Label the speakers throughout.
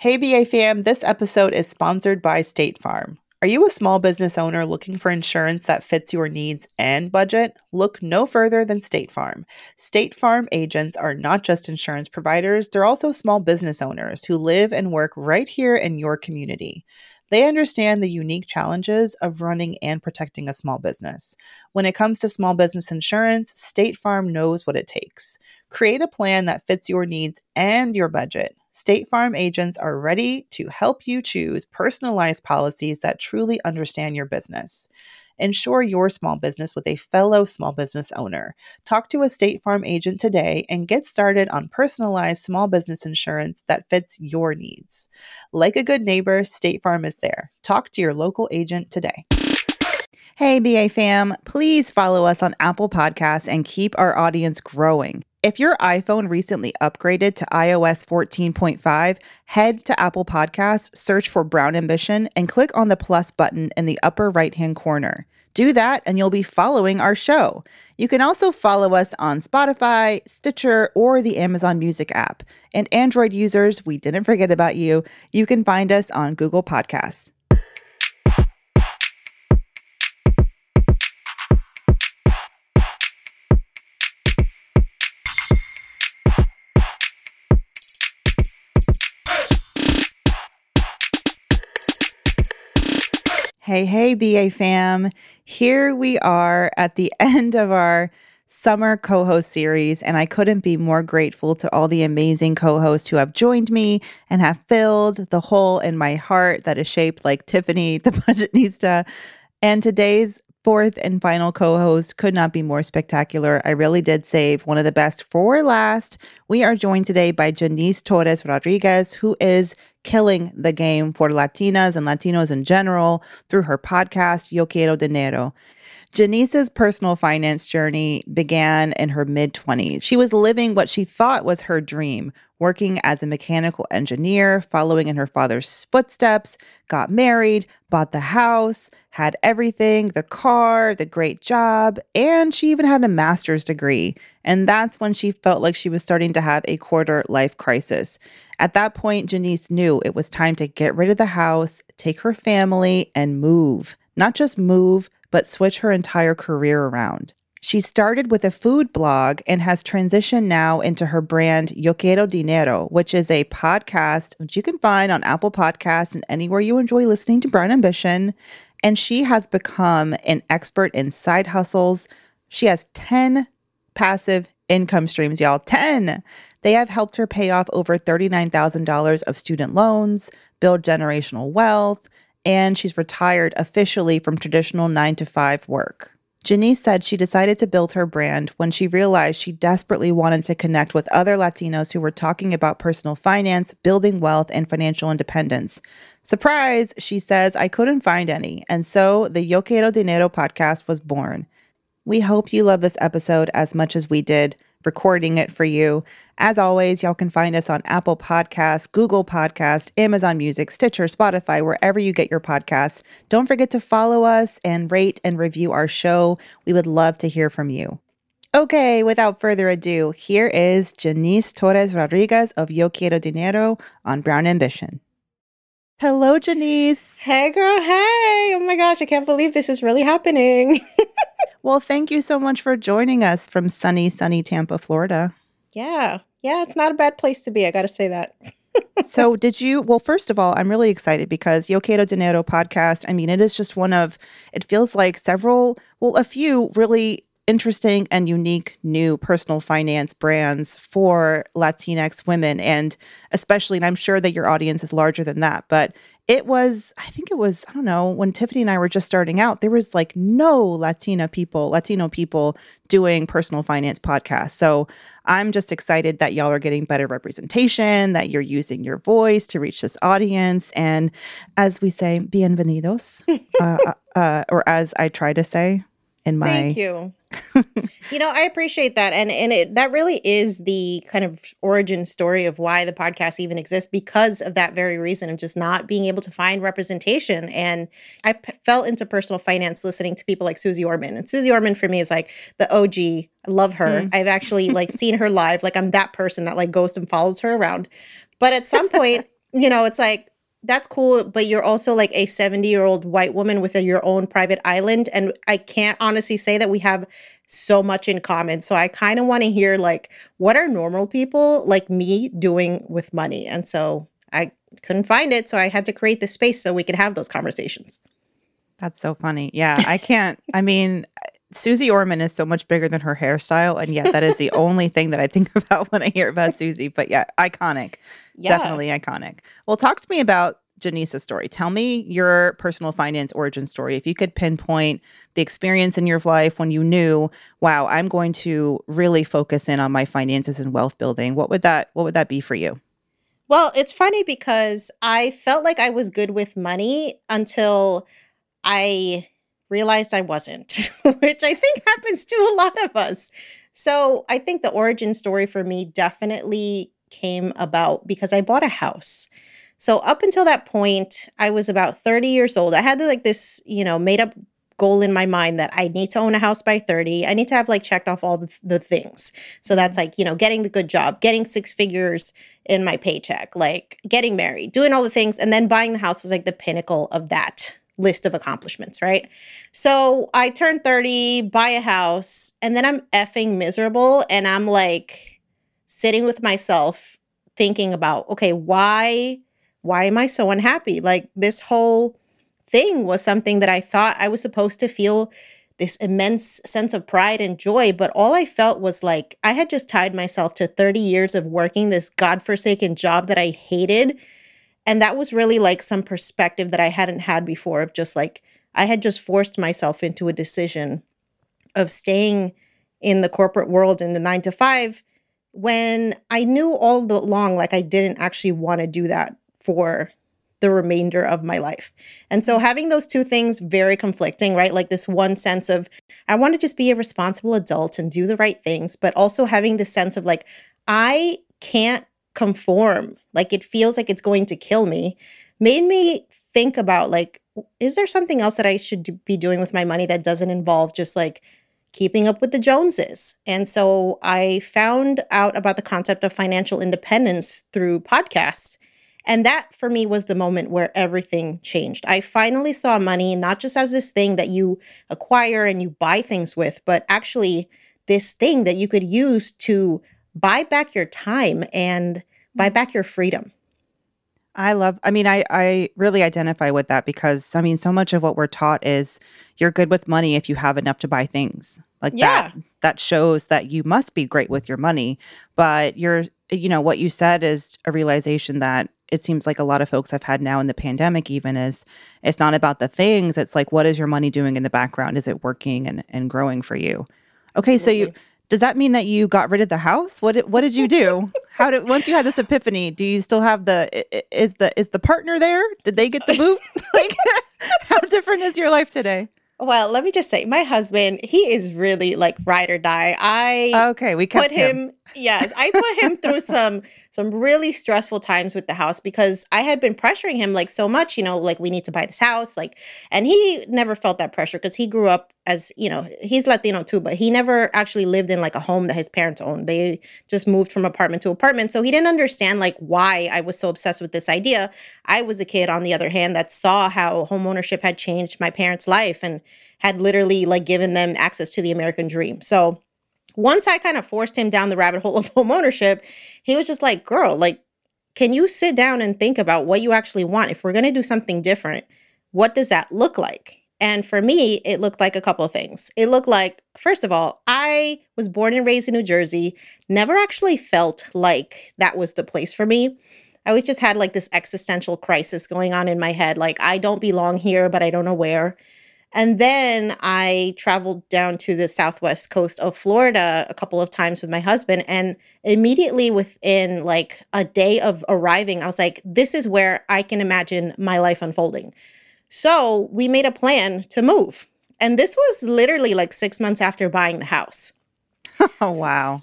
Speaker 1: Hey BA fam, this episode is sponsored by State Farm. Are you a small business owner looking for insurance that fits your needs and budget? Look no further than State Farm. State Farm agents are not just insurance providers, they're also small business owners who live and work right here in your community. They understand the unique challenges of running and protecting a small business. When it comes to small business insurance, State Farm knows what it takes. Create a plan that fits your needs and your budget. State Farm agents are ready to help you choose personalized policies that truly understand your business. Insure your small business with a fellow small business owner. Talk to a State Farm agent today and get started on personalized small business insurance that fits your needs. Like a good neighbor, State Farm is there. Talk to your local agent today. Hey, BA fam, please follow us on Apple Podcasts and keep our audience growing. If your iPhone recently upgraded to iOS 14.5, head to Apple Podcasts, search for Brown Ambition, and click on the plus button in the upper right-hand corner. Do that, and you'll be following our show. You can also follow us on Spotify, Stitcher, or the Amazon Music app. And Android users, we didn't forget about you. You can find us on Google Podcasts. Hey, BA fam. Here we are at the end of our summer co-host series, and I couldn't be more grateful to all the amazing co-hosts who have joined me and have filled the hole in my heart that is shaped like Tiffany, the Budgetnista. And today's fourth and final co-host could not be more spectacular. I really did save one of the best for last. We are joined today by Janice Torres Rodriguez, who is killing the game for Latinas and Latinos in general through her podcast, Yo Quiero Dinero. Janice's personal finance journey began in her mid-20s. She was living what she thought was her dream, working as a mechanical engineer, following in her father's footsteps, got married, bought the house, had everything, the car, the great job, and she even had a master's degree. And that's when she felt like she was starting to have a quarter-life crisis. At that point, Janice knew it was time to get rid of the house, take her family, and move. Not just move, but switch her entire career around. She started with a food blog and has transitioned now into her brand Yo Quiero Dinero, which is a podcast which you can find on Apple Podcasts and anywhere you enjoy listening to Brown Ambition. And she has become an expert in side hustles. She has 10 passive income streams, y'all. 10! They have helped her pay off over $39,000 of student loans, build generational wealth, and she's retired officially from traditional 9-to-5 work. Janice said she decided to build her brand when she realized she desperately wanted to connect with other Latinos who were talking about personal finance, building wealth, and financial independence. Surprise, she says, I couldn't find any, and so the Yo Quiero Dinero podcast was born. We hope you love this episode as much as we did recording it for you. As always, y'all can find us on Apple Podcasts, Google Podcasts, Amazon Music, Stitcher, Spotify, wherever you get your podcasts. Don't forget to follow us and rate and review our show. We would love to hear from you. Okay, without further ado, here is Janice Torres Rodriguez of Yo Quiero Dinero on Brown Ambition. Hello, Janice.
Speaker 2: Hey, girl. Hey. Oh my gosh, I can't believe this is really happening.
Speaker 1: Well, thank you so much for joining us from sunny Tampa, Florida.
Speaker 2: Yeah, it's not a bad place to be. I got to say that.
Speaker 1: So well, first of all, I'm really excited because Yo Quiero Dinero podcast, I mean, it is just it feels like a few really interesting and unique new personal finance brands for Latinx women. And especially, and I'm sure that your audience is larger than that, but I think it was, I don't know, when Tiffany and I were just starting out, there was like no Latino people doing personal finance podcasts. So I'm just excited that y'all are getting better representation, that you're using your voice to reach this audience. And as we say, bienvenidos, or as I try to say in my...
Speaker 2: Thank you. I appreciate that. And that really is the kind of origin story of why the podcast even exists, because of that very reason of just not being able to find representation. And I fell into personal finance listening to people like Susie Orman. And Susie Orman for me is like the OG. I love her. I've actually seen her live. Like I'm that person that like goes and follows her around. But at some point, it's like, that's cool, but you're also like a 70-year-old white woman with your own private island. And I can't honestly say that we have so much in common. So I kind of want to hear like, what are normal people like me doing with money? And so I couldn't find it. So I had to create this space so we could have those conversations.
Speaker 1: That's so funny. Yeah, I can't. I mean, Susie Orman is so much bigger than her hairstyle, and yet that is the only thing that I think about when I hear about Susie. But yeah, iconic.
Speaker 2: Yeah.
Speaker 1: Definitely iconic. Well, talk to me about Janice's story. Tell me your personal finance origin story. If you could pinpoint the experience in your life when you knew, wow, I'm going to really focus in on my finances and wealth building, what would that be for you?
Speaker 2: Well, it's funny because I felt like I was good with money until I realized I wasn't, which I think happens to a lot of us. So I think the origin story for me definitely came about because I bought a house. So up until that point, I was about 30 years old. I had like this, made up goal in my mind that I need to own a house by 30. I need to have like checked off all the things. So that's like, getting the good job, getting six figures in my paycheck, like getting married, doing all the things. And then buying the house was like the pinnacle of that list of accomplishments, right? So I turned 30, buy a house, and then I'm effing miserable. And I'm like sitting with myself thinking about, okay, why am I so unhappy? Like this whole thing was something that I thought I was supposed to feel this immense sense of pride and joy. But all I felt was like I had just tied myself to 30 years of working this godforsaken job that I hated. And that was really like some perspective that I hadn't had before of just like, I had just forced myself into a decision of staying in the corporate world in the 9 to 5 when I knew all along, like I didn't actually want to do that for the remainder of my life. And so having those two things very conflicting, right? Like this one sense of, I want to just be a responsible adult and do the right things, but also having this sense of like, I can't conform, like it feels like it's going to kill me, made me think about like, is there something else that I should be doing with my money that doesn't involve just like keeping up with the Joneses? And so I found out about the concept of financial independence through podcasts. And that for me was the moment where everything changed. I finally saw money not just as this thing that you acquire and you buy things with, but actually this thing that you could use to buy back your time and buy back your freedom.
Speaker 1: I really identify with that because, I mean, so much of what we're taught is you're good with money if you have enough to buy things. Like
Speaker 2: Yeah.
Speaker 1: that shows that you must be great with your money. But what you said is a realization that it seems like a lot of folks have had now in the pandemic even is it's not about the things. It's like, what is your money doing in the background? Is it working and growing for you? Okay,
Speaker 2: Absolutely.
Speaker 1: does that mean that you got rid of the house? What did you do? Once you had this epiphany, do you still have is the partner there? Did they get the boot? Like how different is your life today?
Speaker 2: Well, let me just say, my husband, he is really like ride or die.
Speaker 1: Okay, we kept him.
Speaker 2: Yes, I put him through some really stressful times with the house because I had been pressuring him like so much, like we need to buy this house, like, and he never felt that pressure because he grew up as, he's Latino too, but he never actually lived in like a home that his parents owned. They just moved from apartment to apartment. So he didn't understand like why I was so obsessed with this idea. I was a kid, on the other hand, that saw how homeownership had changed my parents' life and had literally like given them access to the American dream. So once I kind of forced him down the rabbit hole of homeownership, he was just like, girl, like, can you sit down and think about what you actually want? If we're going to do something different, what does that look like? And for me, it looked like a couple of things. It looked like, first of all, I was born and raised in New Jersey, never actually felt like that was the place for me. I always just had like this existential crisis going on in my head. Like, I don't belong here, but I don't know where. And then I traveled down to the southwest coast of Florida a couple of times with my husband. And immediately within like a day of arriving, I was like, this is where I can imagine my life unfolding. So we made a plan to move. And this was literally like 6 months after buying the house.
Speaker 1: Oh, wow.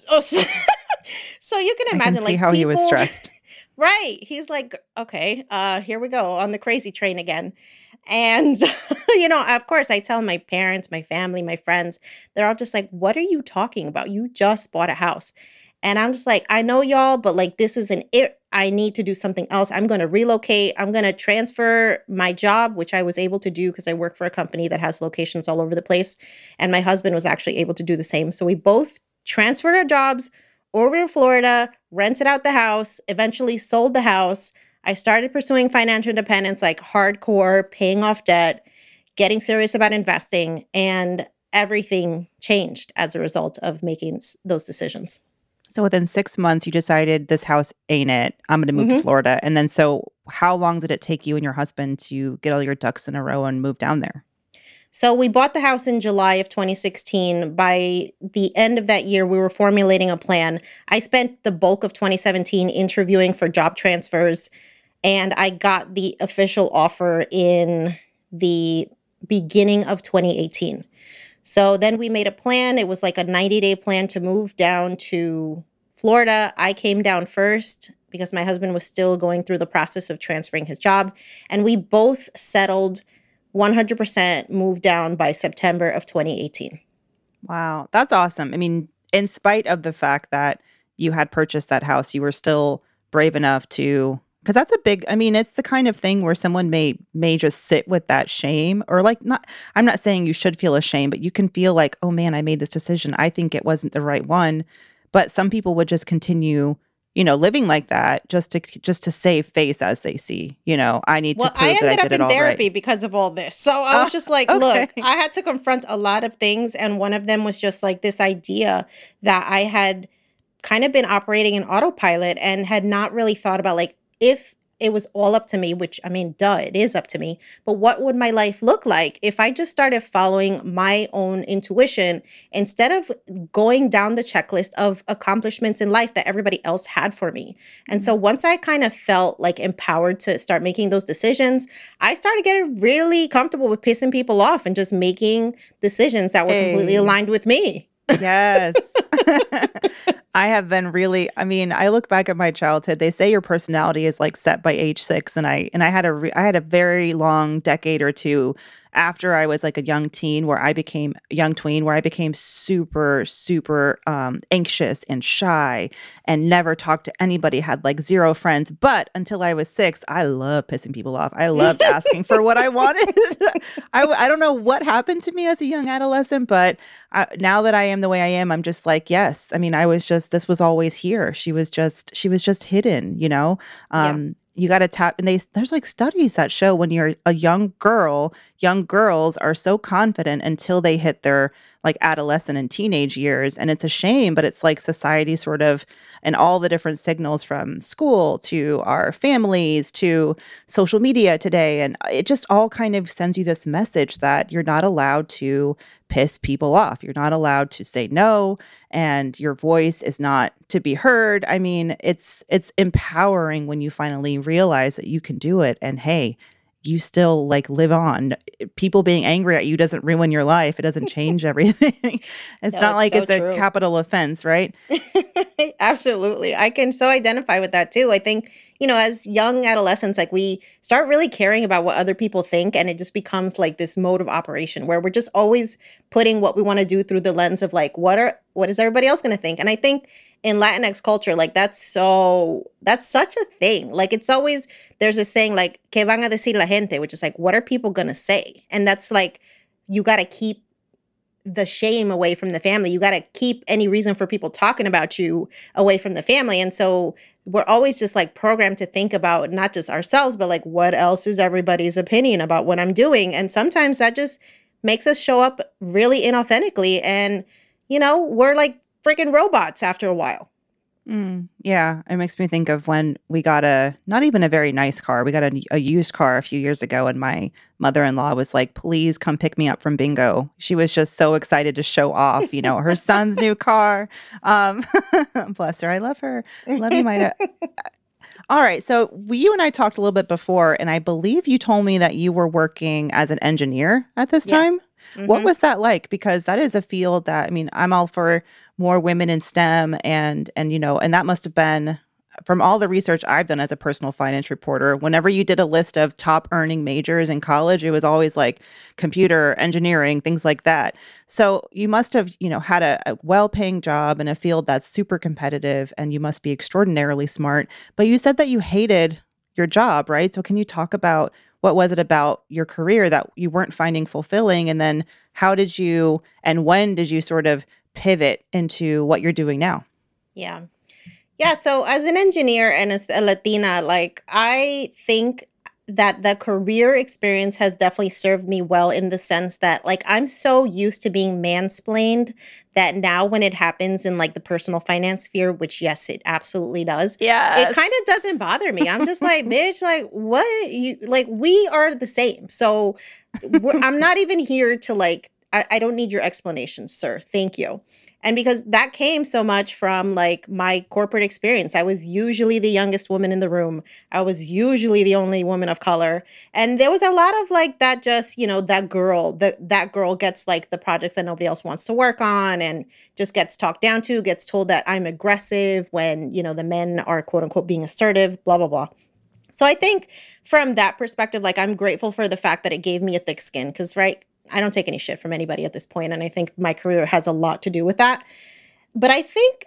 Speaker 2: So you can
Speaker 1: I
Speaker 2: imagine
Speaker 1: can see
Speaker 2: like
Speaker 1: how he was stressed.
Speaker 2: Right. He's like, okay, here we go on the crazy train again. And, of course, I tell my parents, my family, my friends, they're all just like, what are you talking about? You just bought a house. And I'm just like, I know y'all, but like, this isn't it. I need to do something else. I'm going to relocate. I'm going to transfer my job, which I was able to do because I work for a company that has locations all over the place. And my husband was actually able to do the same. So we both transferred our jobs over to Florida, rented out the house, eventually sold the house. I started pursuing financial independence, like hardcore, paying off debt, getting serious about investing, and everything changed as a result of making those decisions.
Speaker 1: So within 6 months, you decided this house ain't it. I'm going to move to
Speaker 2: Mm-hmm.
Speaker 1: Florida. And then, so how long did it take you and your husband to get all your ducks in a row and move down there?
Speaker 2: So we bought the house in July of 2016. By the end of that year, we were formulating a plan. I spent the bulk of 2017 interviewing for job transfers, and I got the official offer in the beginning of 2018. So then we made a plan. It was like a 90-day plan to move down to Florida. I came down first because my husband was still going through the process of transferring his job. And we both settled 100% moved down by September of 2018.
Speaker 1: Wow, that's awesome. I mean, in spite of the fact that you had purchased that house, you were still brave enough to, because that's a big, I mean, it's the kind of thing where someone may just sit with that shame, or like, not, I'm not saying you should feel ashamed, but you can feel like, oh man, I made this decision. I think it wasn't the right one. But some people would just continue, living like that just to save face as they see, I need to
Speaker 2: Well, I
Speaker 1: prove that I
Speaker 2: ended
Speaker 1: did
Speaker 2: up
Speaker 1: it
Speaker 2: in
Speaker 1: all right.
Speaker 2: therapy because of all this. So I
Speaker 1: Oh,
Speaker 2: was just like,
Speaker 1: okay.
Speaker 2: look, I had to confront a lot of things. And one of them was just like this idea that I had kind of been operating in autopilot and had not really thought about like if it was all up to me, which I mean, duh, it is up to me. But what would my life look like if I just started following my own intuition instead of going down the checklist of accomplishments in life that everybody else had for me? And so once I kind of felt like empowered to start making those decisions, I started getting really comfortable with pissing people off and just making decisions that were completely
Speaker 1: Hey.
Speaker 2: aligned with me.
Speaker 1: Yes. I have been really, I mean, I look back at my childhood. They say your personality is like set by age 6, and I had I had a very long decade or two after I was like a young tween where I became super super anxious and shy and never talked to anybody, had like zero friends. But until I was 6, I loved pissing people off. I loved asking for what I wanted. I don't know what happened to me as a young adolescent, but now that I am the way I am, I'm just like, yes. I mean, this was always here. She was just hidden,
Speaker 2: Yeah.
Speaker 1: You got to tap, and there's like studies that show when you're a young girl, young girls are so confident until they hit their like adolescent and teenage years. And it's a shame, but it's like society sort of, and all the different signals from school to our families to social media today. And it just all kind of sends you this message that you're not allowed to piss people off. You're not allowed to say no, and your voice is not to be heard. I mean, it's empowering when you finally realize that you can do it, and hey, you still like live on. People being angry at you doesn't ruin your life. It doesn't change everything. It's
Speaker 2: No,
Speaker 1: not
Speaker 2: it's
Speaker 1: like
Speaker 2: so
Speaker 1: it's a
Speaker 2: true.
Speaker 1: capital offense, right?
Speaker 2: Absolutely. I can so identify with that too. I think, as young adolescents, like we start really caring about what other people think, and it just becomes like this mode of operation where we're just always putting what we want to do through the lens of like, what is everybody else going to think? And I think in Latinx culture, like that's such a thing. Like it's always, there's this saying like, ¿Qué van a decir la gente? Which is like, what are people going to say? And that's like, you got to keep the shame away from the family. You got to keep any reason for people talking about you away from the family. And so we're always just like programmed to think about not just ourselves, but like what else is everybody's opinion about what I'm doing. And sometimes that just makes us show up really inauthentically. And, we're like freaking robots after a while.
Speaker 1: Yeah, it makes me think of when we got not even a very nice car. We got a used car a few years ago, and my mother-in-law was like, please come pick me up from bingo. She was just so excited to show off, her son's new car. Um, Bless her. I love her. Love you, Maida. All right. So you and I talked a little bit before, and I believe you told me that you were working as an engineer at this
Speaker 2: Yeah.
Speaker 1: time. What was that like? Because that is a field that, I mean, I'm all for more women in STEM, and that must have been from all the research I've done as a personal finance reporter, whenever you did a list of top earning majors in college, it was always like computer engineering, things like that. So you must have, had a well-paying job in a field that's super competitive, and you must be extraordinarily smart. But you said that you hated your job, right? So can you talk about what was it about your career that you weren't finding fulfilling? And then how did you and when did you sort of pivot into what you're doing now?
Speaker 2: Yeah. Yeah. So as an engineer and as a Latina, like I think that the career experience has definitely served me well in the sense that like I'm so used to being mansplained that now when it happens in like the personal finance sphere, which yes, it absolutely does, it
Speaker 1: Yes.
Speaker 2: kind of doesn't bother me. I'm just like, bitch, like what you like we are the same. So I'm not even here to like I don't need your explanations, sir. Thank you. And because that came so much from like my corporate experience, I was usually the youngest woman in the room. I was usually the only woman of color. And there was a lot of like that just, that girl gets like the projects that nobody else wants to work on and just gets talked down to, gets told that I'm aggressive when, the men are quote unquote being assertive, blah, blah, blah. So I think from that perspective, like I'm grateful for the fact that it gave me a thick skin because, right, I don't take any shit from anybody at this point, and I think my career has a lot to do with that. But I think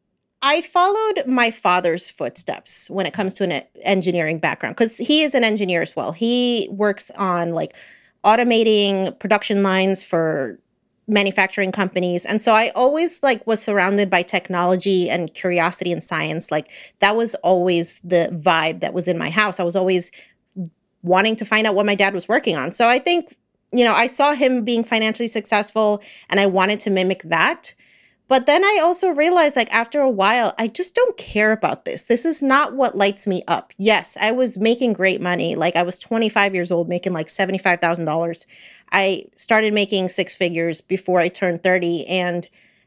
Speaker 2: I followed my father's footsteps when it comes to an engineering background because he is an engineer as well. He works on like automating production lines for manufacturing companies. And so I always like was surrounded by technology and curiosity and science. Like that was always the vibe that was in my house. I was always wanting to find out what my dad was working on. So I think I saw him being financially successful and I wanted to mimic that. But then I also realized like after a while, I just don't care about this. This is not what lights me up. Yes, I was making great money. Like I was 25 years old making like $75,000. I started making six figures before I turned 30. And,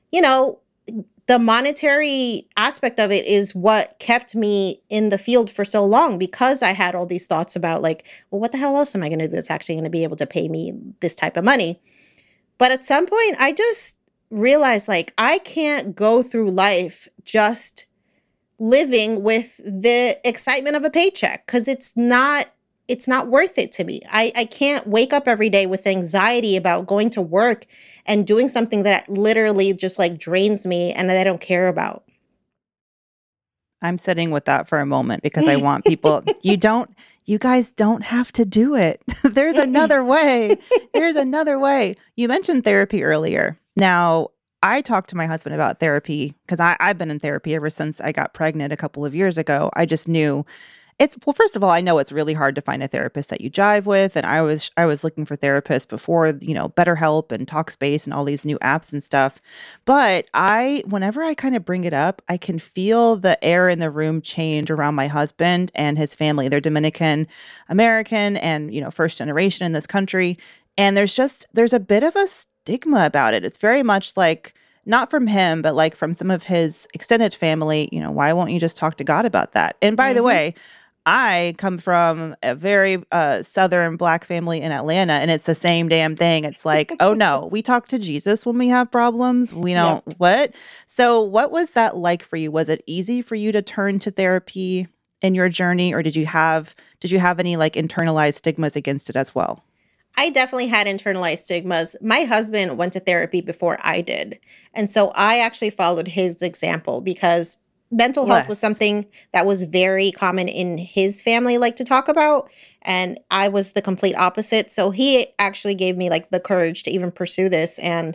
Speaker 2: the monetary aspect of it is what kept me in the field for so long because I had all these thoughts about like, well, what the hell else am I going to do that's actually going to be able to pay me this type of money? But at some point, I just realized like I can't go through life just living with the excitement of a paycheck because it's not worth it to me. I can't wake up every day with anxiety about going to work and doing something that literally just like drains me and that I don't care about.
Speaker 1: I'm sitting with that for a moment because I want people, you guys don't have to do it. There's another way. There's another way. You mentioned therapy earlier. Now, I talked to my husband about therapy because I've been in therapy ever since I got pregnant a couple of years ago. I just knew well, first of all, I know it's really hard to find a therapist that you jive with. And I was looking for therapists before, BetterHelp and Talkspace and all these new apps and stuff. But whenever I kind of bring it up, I can feel the air in the room change around my husband and his family. They're Dominican American and, first generation in this country. And there's a bit of a stigma about it. It's very much like, not from him, but like from some of his extended family, why won't you just talk to God about that? And by the way, I come from a very Southern Black family in Atlanta, and it's the same damn thing. It's like, oh no, we talk to Jesus when we have problems. We don't, what? So what was that like for you? Was it easy for you to turn to therapy in your journey, or did you have any like internalized stigmas against it as well?
Speaker 2: I definitely had internalized stigmas. My husband went to therapy before I did. And so I actually followed his example because mental health was something that was very common in his family, like to talk about. And I was the complete opposite. So he actually gave me like the courage to even pursue this. And,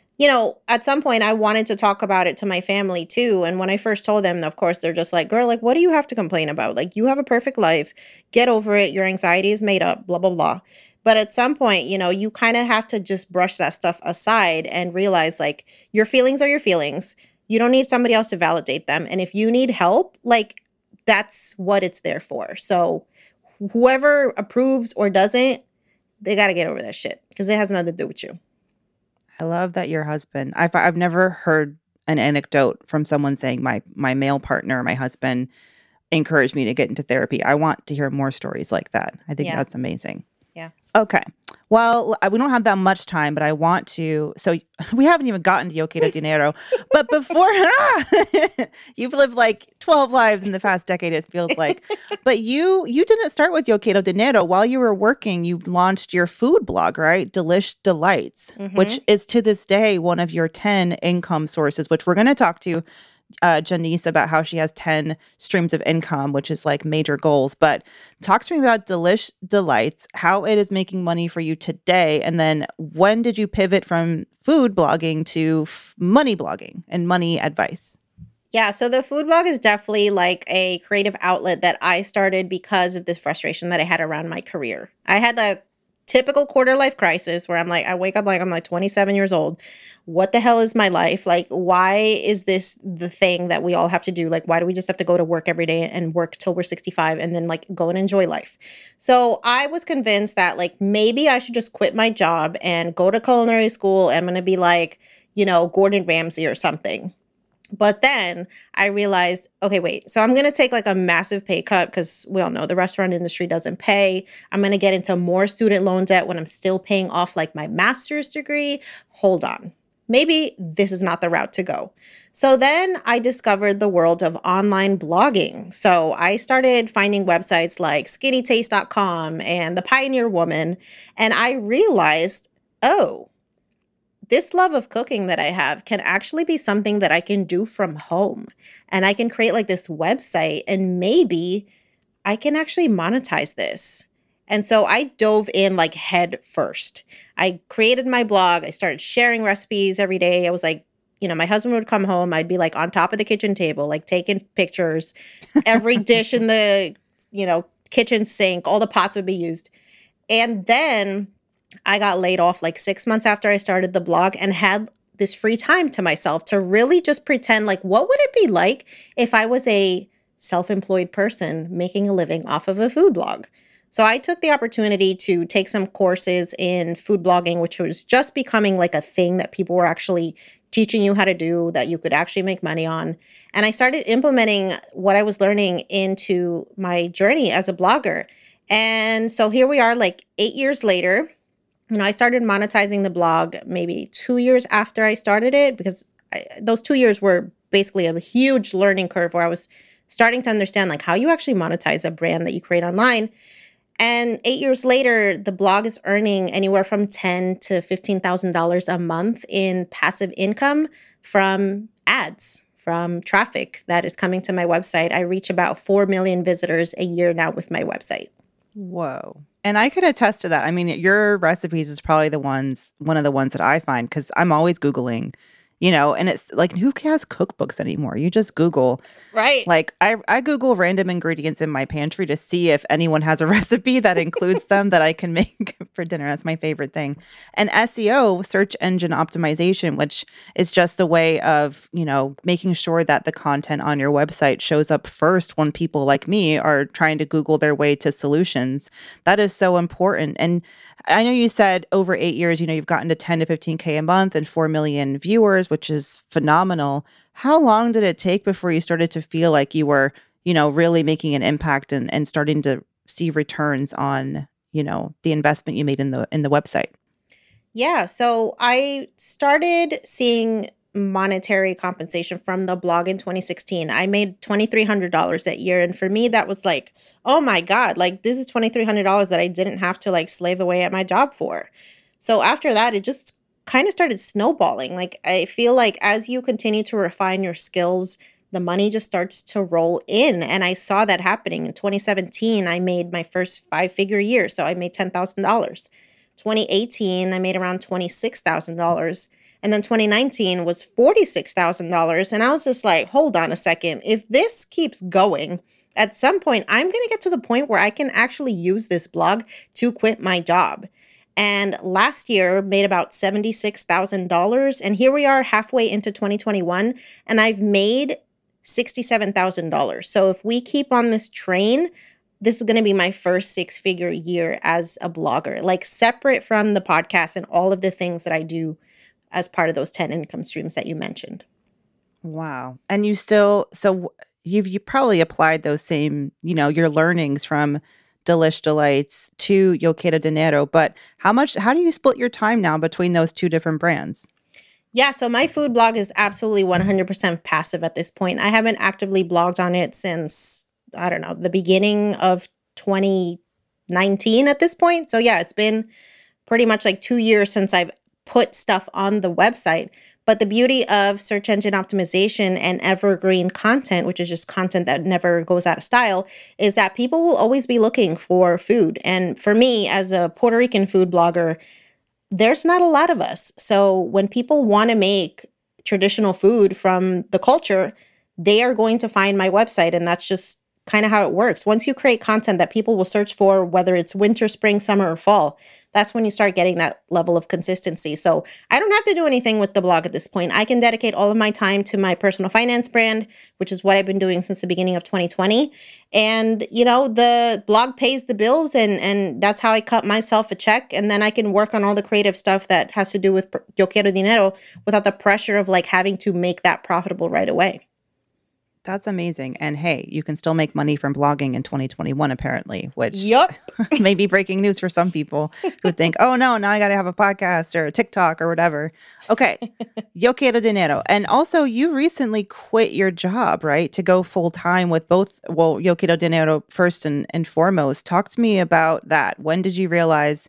Speaker 2: at some point I wanted to talk about it to my family too. And when I first told them, of course, they're just like, girl, like, what do you have to complain about? Like, you have a perfect life. Get over it. Your anxiety is made up, blah, blah, blah. But at some point, you kind of have to just brush that stuff aside and realize like your feelings are your feelings. You don't need somebody else to validate them. And if you need help, like that's what it's there for. So whoever approves or doesn't, they got to get over that shit because it has nothing to do with you.
Speaker 1: I love that your husband, I've never heard an anecdote from someone saying my male partner, my husband encouraged me to get into therapy. I want to hear more stories like that. I think that's amazing.
Speaker 2: Yeah.
Speaker 1: Okay. Well, we don't have that much time, but I want to. So we haven't even gotten to Yo Quiero Dinero, but before you've lived like 12 lives in the past decade, it feels like. But you didn't start with Yo Quiero Dinero. While you were working, you launched your food blog, right? Delish Delights, which
Speaker 2: Hmm.
Speaker 1: is to this day one of your 10 income sources, which we're going to talk to Janice about how she has 10 streams of income, which is like major goals. But talk to me about Delish Delights, how it is making money for you today. And then when did you pivot from food blogging to money blogging and money advice?
Speaker 2: Yeah, so the food blog is definitely like a creative outlet that I started because of this frustration that I had around my career. I had a typical quarter life crisis where I'm like, I wake up like I'm like 27 years old. What the hell is my life? Like, why is this the thing that we all have to do? Like, why do we just have to go to work every day and work till we're 65 and then like go and enjoy life? So I was convinced that like maybe I should just quit my job and go to culinary school. I'm going to be like, Gordon Ramsay or something. But then I realized, okay, wait. So I'm going to take like a massive pay cut because we all know the restaurant industry doesn't pay. I'm going to get into more student loan debt when I'm still paying off like my master's degree. Hold on. Maybe this is not the route to go. So then I discovered the world of online blogging. So I started finding websites like skinnytaste.com and the Pioneer Woman. And I realized, oh, this love of cooking that I have can actually be something that I can do from home. And I can create like this website and maybe I can actually monetize this. And so I dove in like head first. I created my blog. I started sharing recipes every day. I was like, my husband would come home. I'd be like on top of the kitchen table, like taking pictures. Every dish in the, kitchen sink, all the pots would be used. And then I got laid off like 6 months after I started the blog and had this free time to myself to really just pretend like, what would it be like if I was a self-employed person making a living off of a food blog? So I took the opportunity to take some courses in food blogging, which was just becoming like a thing that people were actually teaching you how to do, that you could actually make money on. And I started implementing what I was learning into my journey as a blogger. And so here we are, like 8 years later. I started monetizing the blog maybe 2 years after I started it because those 2 years were basically a huge learning curve where I was starting to understand like how you actually monetize a brand that you create online. And 8 years later, the blog is earning anywhere from $10,000 to $15,000 a month in passive income from ads, from traffic that is coming to my website. I reach about 4 million visitors a year now with my website.
Speaker 1: Whoa. And I could attest to that. I mean, your recipes is probably one of the ones that I find because I'm always Googling, and it's like, who has cookbooks anymore? You just Google.
Speaker 2: Right.
Speaker 1: Like I Google random ingredients in my pantry to see if anyone has a recipe that includes them that I can make for dinner. That's my favorite thing. And SEO, search engine optimization, which is just a way of, making sure that the content on your website shows up first when people like me are trying to Google their way to solutions. That is so important. And I know you said over 8 years, you've gotten to 10 to 15K a month and 4 million viewers, which is phenomenal. How long did it take before you started to feel like you were, really making an impact and starting to see returns on, the investment you made in the website?
Speaker 2: Yeah, so I started seeing monetary compensation from the blog in 2016. I made $2,300 that year. And for me, that was like, oh my God, like this is $2,300 that I didn't have to like slave away at my job for. So after that, it just kind of started snowballing. Like I feel like as you continue to refine your skills, the money just starts to roll in. And I saw that happening. In 2017, I made my first 5-figure year. So I made $10,000. 2018, I made around $26,000. And then 2019 was $46,000. And I was just like, hold on a second. If this keeps going, at some point, I'm going to get to the point where I can actually use this blog to quit my job. And last year made about $76,000. And here we are halfway into 2021, and I've made $67,000. So if we keep on this train, this is going to be my first 6-figure year as a blogger, like separate from the podcast and all of the things that I do as part of those 10 income streams that you mentioned.
Speaker 1: Wow. And you probably applied those same, your learnings from Delish Delights to Yo Quiero Dinero, but how do you split your time now between those two different brands?
Speaker 2: Yeah, so my food blog is absolutely 100% passive at this point. I haven't actively blogged on it since, I don't know, the beginning of 2019 at this point. So yeah, it's been pretty much like 2 years since I've put stuff on the website. But the beauty of search engine optimization and evergreen content, which is just content that never goes out of style, is that people will always be looking for food. And for me, as a Puerto Rican food blogger, there's not a lot of us. So when people want to make traditional food from the culture, they are going to find my website. And that's just kind of how it works. Once you create content that people will search for, whether it's winter, spring, summer, or fall, that's when you start getting that level of consistency. So I don't have to do anything with the blog at this point. I can dedicate all of my time to my personal finance brand, which is what I've been doing since the beginning of 2020. And, you know, the blog pays the bills, and that's how I cut myself a check. And then I can work on all the creative stuff that has to do with Yo Quiero Dinero without the pressure of like having to make that profitable right away.
Speaker 1: That's amazing. And hey, you can still make money from blogging in 2021, apparently, which
Speaker 2: Yup.
Speaker 1: may be breaking news for some people who think, oh no, now I got to have a podcast or a TikTok or whatever. Okay. Yo quiero dinero. And also, you recently quit your job, right? To go full time with both, well, Yo quiero dinero first and foremost. Talk to me about that. When did you realize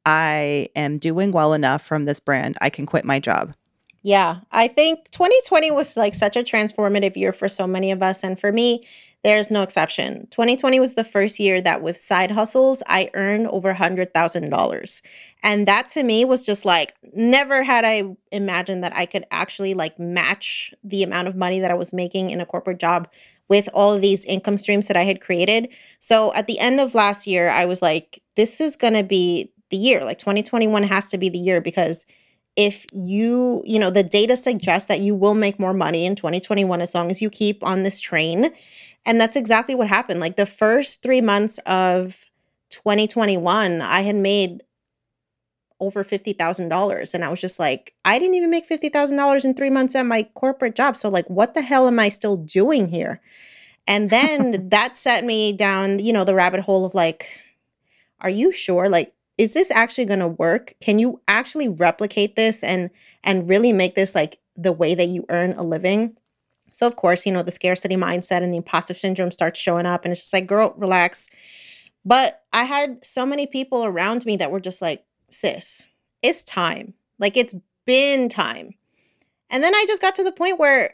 Speaker 1: I am doing well enough from this brand? I can quit my job.
Speaker 2: Yeah, I think 2020 was like such a transformative year for so many of us. And for me, there's no exception. 2020 was the first year that with side hustles, I earned over $100,000. And that to me was just like, never had I imagined that I could actually like match the amount of money that I was making in a corporate job with all of these income streams that I had created. So at the end of last year, I was like, this is going to be the year. Like 2021 has to be the year, because if the data suggests that you will make more money in 2021 as long as you keep on this train. And that's exactly what happened. Like the first 3 months of 2021, I had made over $50,000. And I was just like, I didn't even make $50,000 in 3 months at my corporate job. So like, what the hell am I still doing here? And then that set me down, the rabbit hole of like, are you sure? Like, is this actually going to work? Can you actually replicate this and really make this like the way that you earn a living? So of course, the scarcity mindset and the imposter syndrome starts showing up, and it's just like, girl, relax. But I had so many people around me that were just like, sis, it's time. Like, it's been time. And then I just got to the point where,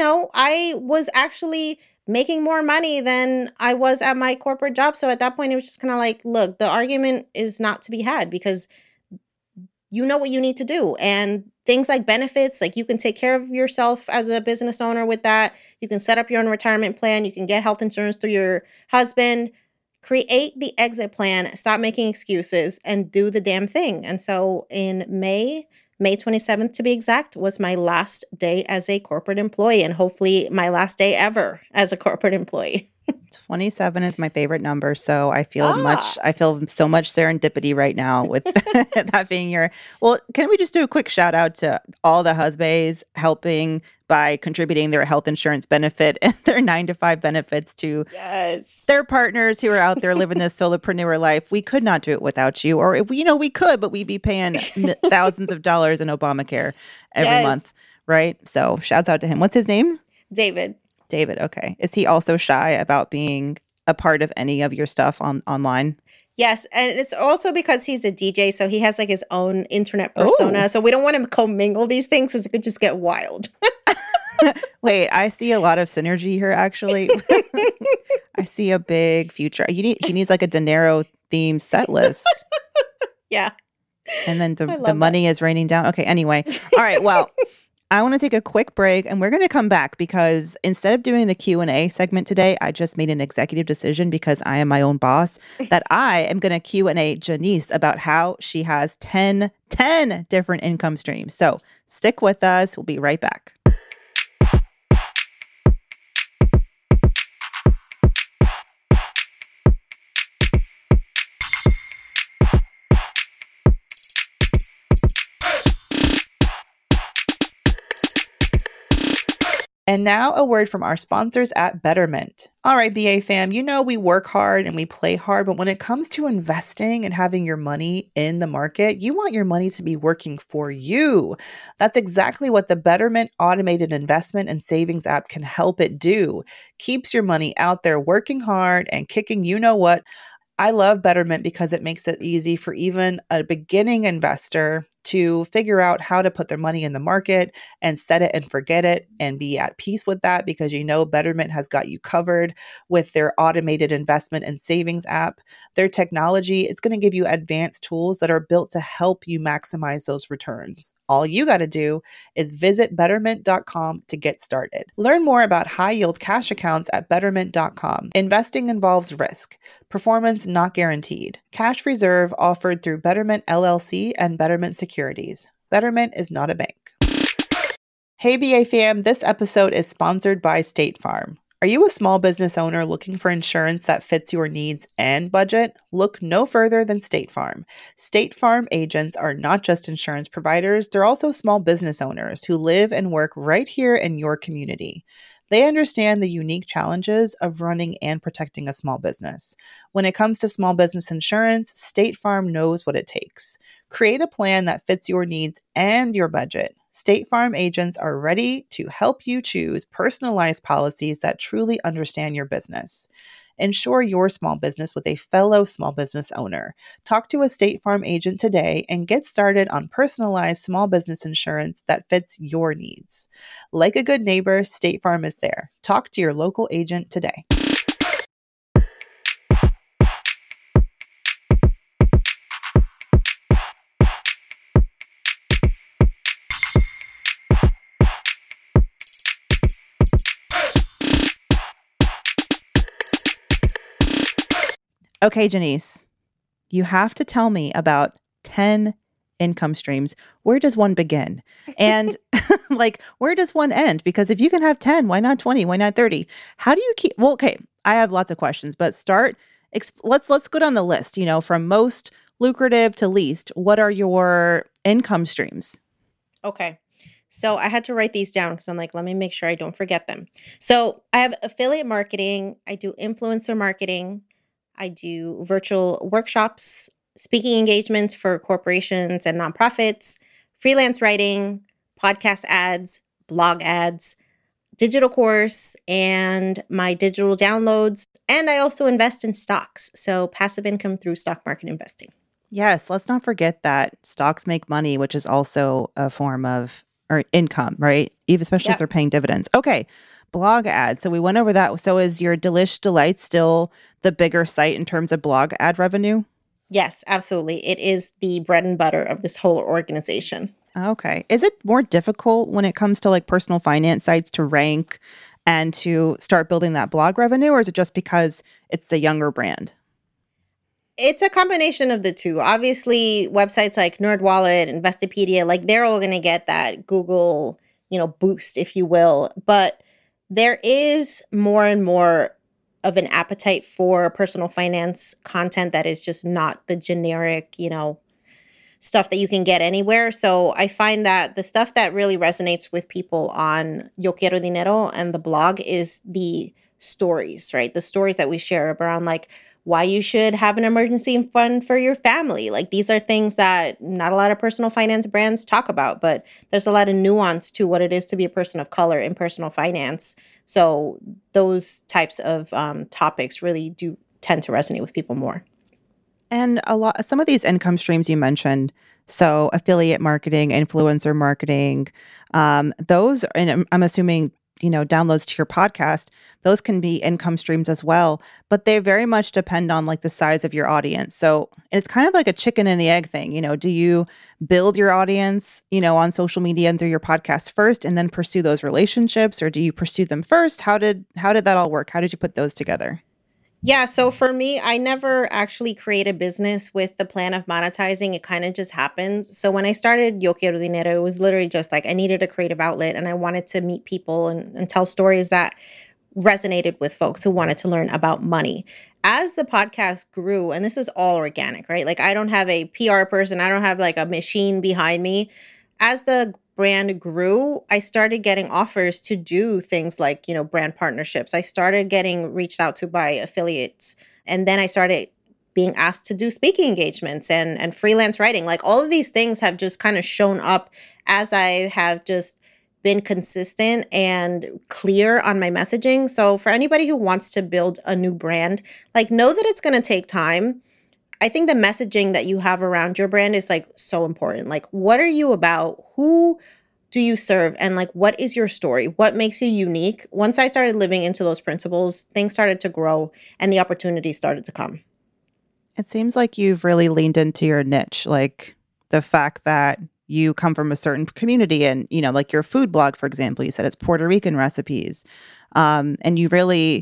Speaker 2: I was actually making more money than I was at my corporate job. So at that point, it was just kind of like, look, the argument is not to be had, because you know what you need to do. And things like benefits, like you can take care of yourself as a business owner with that. You can set up your own retirement plan. You can get health insurance through your husband. Create the exit plan. Stop making excuses and do the damn thing. And so in May 27th to be exact, was my last day as a corporate employee, and hopefully my last day ever as a corporate employee.
Speaker 1: 27 is my favorite number, so I feel so much serendipity right now with that being your. Well, can we just do a quick shout out to all the husbands helping by contributing their health insurance benefit and their 9-to-5 benefits to their partners who are out there living this solopreneur life. We could not do it without you, or if we could, but we'd be paying thousands of dollars in Obamacare every month, right? So shouts out to him. What's his name?
Speaker 2: David.
Speaker 1: Okay. Is he also shy about being a part of any of your stuff online?
Speaker 2: Yes, and it's also because he's a DJ, so he has like his own internet persona. So we don't want to commingle these things, because it could just get wild.
Speaker 1: Wait, I see a lot of synergy here, actually. I see a big future. He needs like a dinero themed set list.
Speaker 2: Yeah.
Speaker 1: And then the money is raining down. Okay, anyway. All right, well, I want to take a quick break, and we're going to come back because instead of doing the Q&A segment today, I just made an executive decision, because I am my own boss, that I am going to Q&A Janice about how she has 10 different income streams. So stick with us. We'll be right back. And now a word from our sponsors at Betterment. All right, BA fam, you know we work hard and we play hard, but when it comes to investing and having your money in the market, you want your money to be working for you. That's exactly what the Betterment automated investment and savings app can help it do. Keeps your money out there working hard and kicking you know what. I love Betterment because it makes it easy for even a beginning investor to figure out how to put their money in the market and set it and forget it and be at peace with that because you know Betterment has got you covered with their automated investment and savings app. Their technology is going to give you advanced tools that are built to help you maximize those returns. All you got to do is visit betterment.com to get started. Learn more about high yield cash accounts at betterment.com. Investing involves risk. Performance not guaranteed. Cash reserve offered through Betterment LLC and Betterment Securities. Betterment is not a bank. Hey BA fam, this episode is sponsored by State Farm. Are you a small business owner looking for insurance that fits your needs and budget? Look no further than State Farm. State Farm agents are not just insurance providers, they're also small business owners who live and work right here in your community. They understand the unique challenges of running and protecting a small business. When it comes to small business insurance, State Farm knows what it takes. Create a plan that fits your needs and your budget. State Farm agents are ready to help you choose personalized policies that truly understand your business. Insure your small business with a fellow small business owner. Talk to a State Farm agent today and get started on personalized small business insurance that fits your needs. Like a good neighbor, State Farm is there. Talk to your local agent today. Okay, Janice, you have to tell me about 10 income streams. Where does one begin? And where does one end? Because if you can have 10, why not 20? Why not 30? How do you keep, well, okay, I have lots of questions, but let's go down the list, from most lucrative to least. What are your income streams?
Speaker 2: Okay. So I had to write these down because I'm like, let me make sure I don't forget them. So I have affiliate marketing. I do influencer marketing. I do virtual workshops, speaking engagements for corporations and nonprofits, freelance writing, podcast ads, blog ads, digital course, and my digital downloads. And I also invest in stocks. So passive income through stock market investing.
Speaker 1: Yes, let's not forget that stocks make money, which is also a form of or income, right? Even especially if they're paying dividends. Okay. Blog ads. So we went over that. So is your Delish Delight still the bigger site in terms of blog ad revenue?
Speaker 2: Yes, absolutely. It is the bread and butter of this whole organization.
Speaker 1: Okay. Is it more difficult when it comes to personal finance sites to rank and to start building that blog revenue, or is it just because it's the younger brand?
Speaker 2: It's a combination of the two. Obviously, websites like NerdWallet, Investopedia, they're all going to get that Google, boost, if you will. But there is more and more of an appetite for personal finance content that is just not the generic, stuff that you can get anywhere. So I find that the stuff that really resonates with people on Yo Quiero Dinero and the blog is the stories, right? The stories that we share around why you should have an emergency fund for your family. These are things that not a lot of personal finance brands talk about, but there's a lot of nuance to what it is to be a person of color in personal finance. So those types of topics really do tend to resonate with people more.
Speaker 1: And some of these income streams you mentioned, so affiliate marketing, influencer marketing, those, and I'm assuming, downloads to your podcast, those can be income streams as well, but they very much depend on the size of your audience. So it's kind of like a chicken and the egg thing. Do you build your audience, on social media and through your podcast first and then pursue those relationships, or do you pursue them first? How did that all work? How did you put those together?
Speaker 2: Yeah, so for me, I never actually create a business with the plan of monetizing. It kind of just happens. So when I started Yo Quiero Dinero, it was literally just I needed a creative outlet and I wanted to meet people and tell stories that resonated with folks who wanted to learn about money. As the podcast grew, and this is all organic, right? I don't have a PR person. I don't have a machine behind me. As the brand grew, I started getting offers to do things like, brand partnerships. I started getting reached out to by affiliates. And then I started being asked to do speaking engagements and freelance writing. Like all of these things have just kind of shown up as I have just been consistent and clear on my messaging. So for anybody who wants to build a new brand, like know that it's going to take time. I think the messaging that you have around your brand is like so important. Like, what are you about? Who do you serve? And like, what is your story? What makes you unique? Once I started living into those principles, things started to grow and the opportunities started to come.
Speaker 1: It seems like you've really leaned into your niche, like the fact that you come from a certain community and, like your food blog, for example, you said it's Puerto Rican recipes. And you really,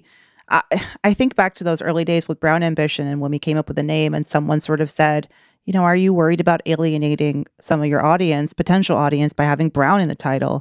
Speaker 1: I think back to those early days with Brown Ambition and when we came up with a name and someone sort of said, are you worried about alienating some of your audience, potential audience, by having Brown in the title?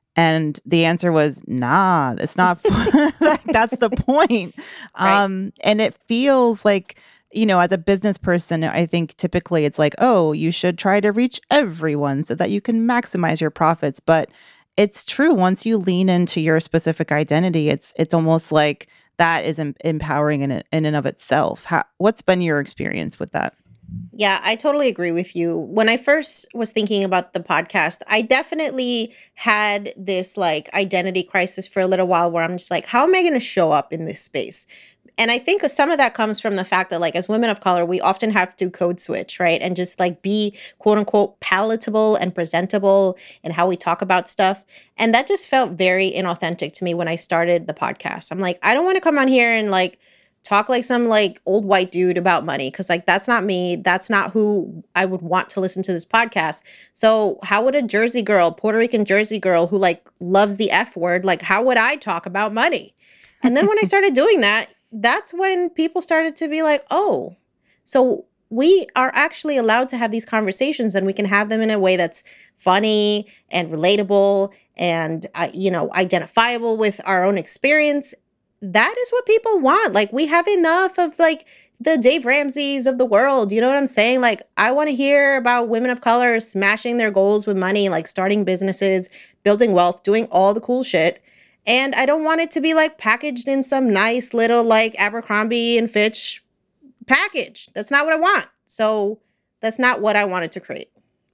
Speaker 1: And the answer was, nah, it's not. That's the point.
Speaker 2: Right.
Speaker 1: And it feels like, as a business person, I think typically it's like, oh, you should try to reach everyone so that you can maximize your profits. But it's true. Once you lean into your specific identity, it's almost like that is empowering in and of itself. What's been your experience with that?
Speaker 2: Yeah, I totally agree with you. When I first was thinking about the podcast, I definitely had this like identity crisis for a little while where I'm just like, how am I going to show up in this space? And I think some of that comes from the fact that like as women of color, we often have to code switch, right? And just like be quote unquote palatable and presentable in how we talk about stuff. And that just felt very inauthentic to me when I started the podcast. I'm like, I don't want to come on here and like talk like some like old white dude about money because like that's not me. That's not who I would want to listen to this podcast. So how would a Jersey girl, Puerto Rican Jersey girl who like loves the F word, like how would I talk about money? And then when I started doing that, that's when people started to be like, oh, so we are actually allowed to have these conversations and we can have them in a way that's funny and relatable and, identifiable with our own experience. That is what people want. Like we have enough of like the Dave Ramseys of the world. You know what I'm saying? Like I want to hear about women of color smashing their goals with money, like starting businesses, building wealth, doing all the cool shit. And I don't want it to be like packaged in some nice little like Abercrombie and Fitch package. That's not what I want. So that's not what I wanted to create.